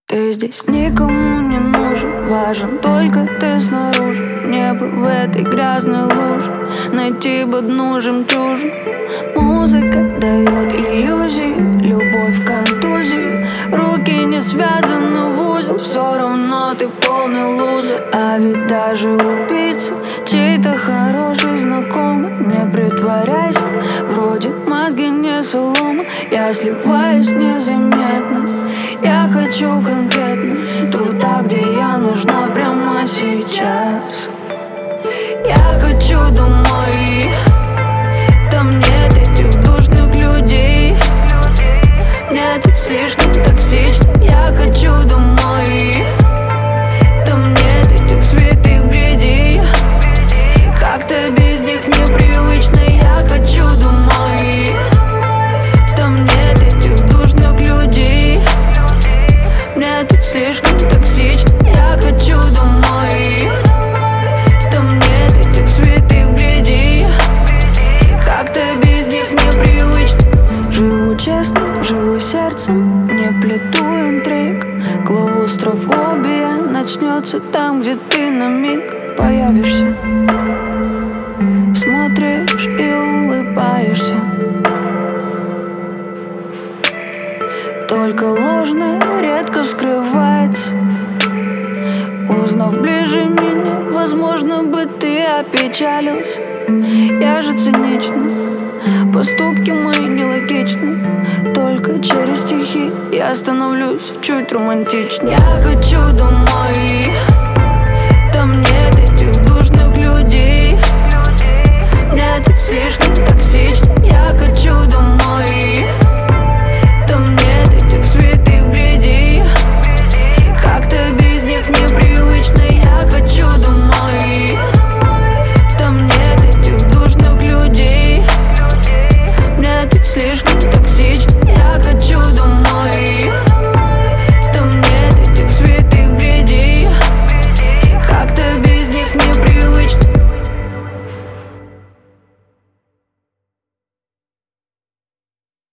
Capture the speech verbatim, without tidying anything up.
Ты здесь никому не нужен, важен только ты снаружи. Небо в этой грязной луже, найти бы дну жемчужин. Музыка дает иллюзии, любовь контузии. Руки не связаны в узел, все равно ты полный лузер. А ведь даже убийца чей-то хороший знакомый. Не притворяйся, вроде мозги не солома. Я сливаюсь незаметно, я хочу конкретно туда, где я нужна прямо сейчас. Я хочу домой, там нет этих душных людей. Мне тут слишком токсично. Я хочу домой, там нет этих святых бредей. Как-то без них непривычно. Я хочу домой, там нет этих душных людей. Мне тут слишком токсично. Я хочу домой, там нет этих святых бредей. Как-то без них непривычно. Живу честно, живу сердцем, не плету интриг. Клаустрофобия начнется там, где ты на миг появишься. Смотришь и улыбаешься. Только ложное редко скрывается. Узнав ближе меня, возможно бы ты опечалился. Я же цинична, поступки мои нелогичны. Только через стихи я становлюсь чуть романтичнее. Я хочу домой, там нет этих душных людей. Мне тут слишком токсично. Я хочу